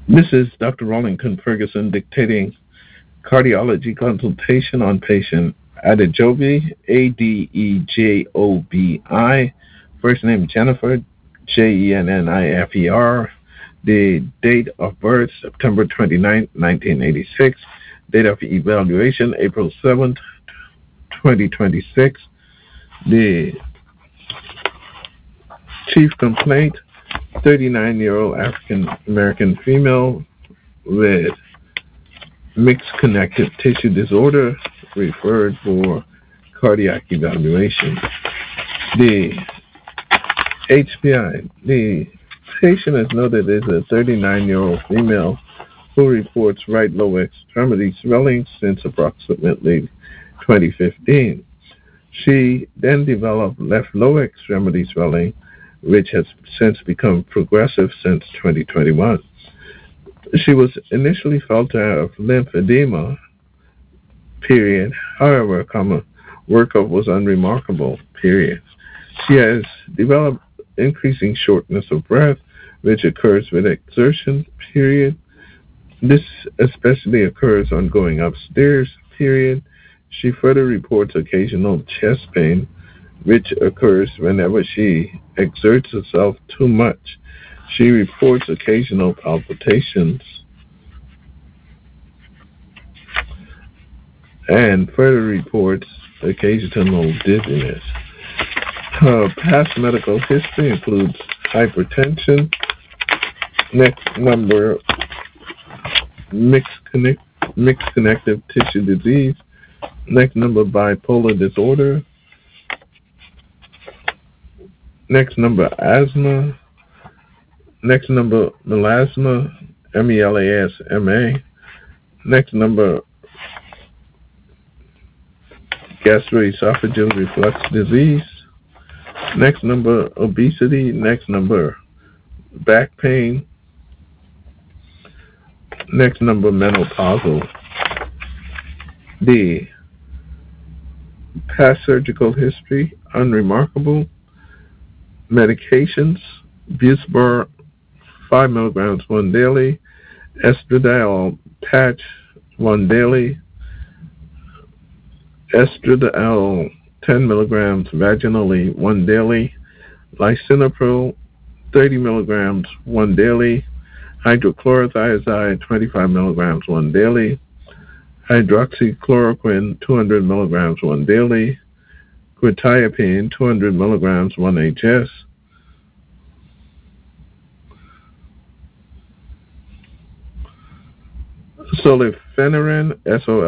This is Dr. Rollington Ferguson dictating cardiology consultation on patient Adejobi, Adejobi. First name Jennifer, Jennifer. The date of birth September 29, 1986. Date of evaluation April 7th, 2026. The chief complaint 39-year-old African American female with mixed connective tissue disorder referred for cardiac evaluation. The HPI, the patient is noted as a 39-year-old female who reports right lower extremity swelling since approximately 2015. She then developed left lower extremity swelling, which has since become progressive since 2021. She was initially felt to have lymphedema, period. However, workup was unremarkable, period. She has developed increasing shortness of breath, which occurs with exertion, period. This especially occurs on going upstairs, period. She further reports occasional chest pain, which occurs whenever she exerts herself too much. She reports occasional palpitations and further reports occasional dizziness. Her past medical history includes hypertension, next number, mixed connective tissue disease, next number bipolar disorder, next number asthma, next number melasma, melasma, next number gastroesophageal reflux disease, next number obesity, next number back pain, next number menopausal. The past surgical history, unremarkable. Medications, Buspar 5 milligrams one daily, estradiol patch one daily, estradiol 10 milligrams vaginally one daily, lisinopril 30 milligrams one daily, hydrochlorothiazide 25 milligrams one daily, hydroxychloroquine 200 milligrams one daily, quetiapine 200 milligrams 1 HS, solifenarine,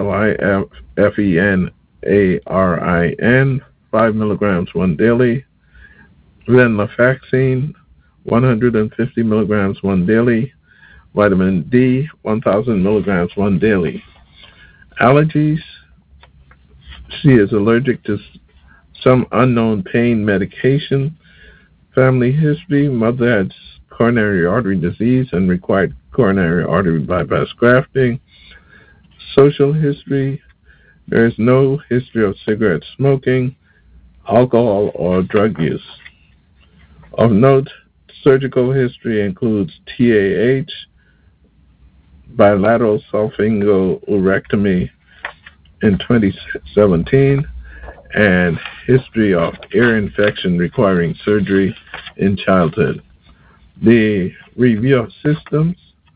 solifenarin, 5 milligrams one daily, venlafaxine, 150 milligrams one daily, vitamin D, 1,000 milligrams one daily. Allergies, she is allergic to some unknown pain medication. Family history, mother had coronary artery disease and required coronary artery bypass grafting. Social history, there is no history of cigarette smoking, alcohol, or drug use. Of note, surgical history includes TAH, bilateral salpingo-urectomy in 2017, and history of ear infection requiring surgery in childhood. The review of systems,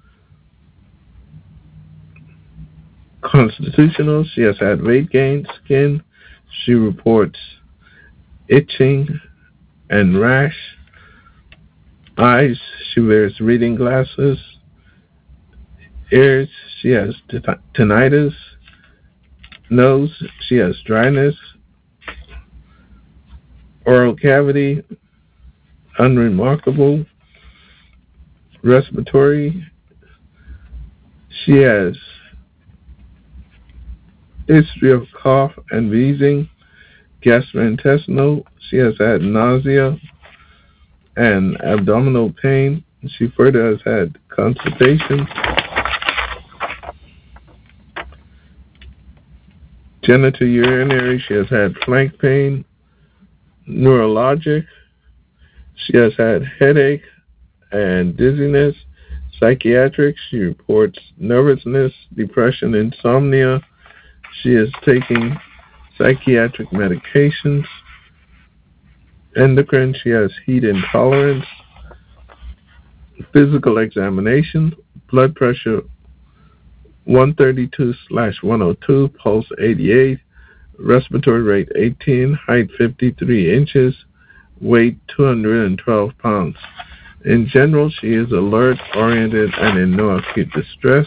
constitutional, she has had weight gain, skin, she reports itching and rash. Eyes, she wears reading glasses. Ears, she has tinnitus. Nose, she has dryness. Oral cavity, unremarkable. Respiratory, she has history of cough and wheezing. Gastrointestinal, she has had nausea and abdominal pain. She further has had constipation. Genitourinary, she has had flank pain. Neurologic, she has had headache and dizziness. Psychiatric, she reports nervousness, depression, insomnia. She is taking psychiatric medications. Endocrine, she has heat intolerance. Physical examination, blood pressure 132/102, pulse 88, respiratory rate 18, height 53 inches, weight 212 pounds. In general, she is alert, oriented, and in no acute distress.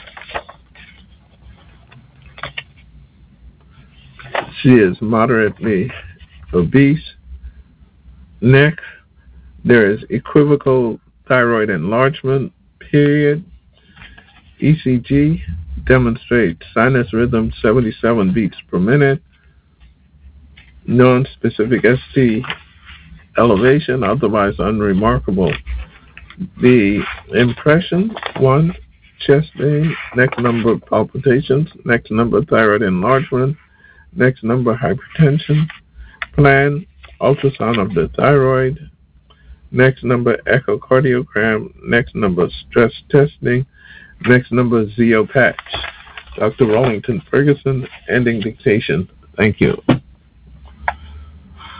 She is moderately obese. Neck, there is equivocal thyroid enlargement, period. ECG demonstrates sinus rhythm 77 beats per minute. Non-specific ST elevation, otherwise unremarkable. The impression, 1, chest pain, next number palpitations, next number thyroid enlargement, next number hypertension, plan, ultrasound of the thyroid, next number echocardiogram, next number stress testing, next number Zeo patch. Dr. Rollington Ferguson, ending dictation. Thank you.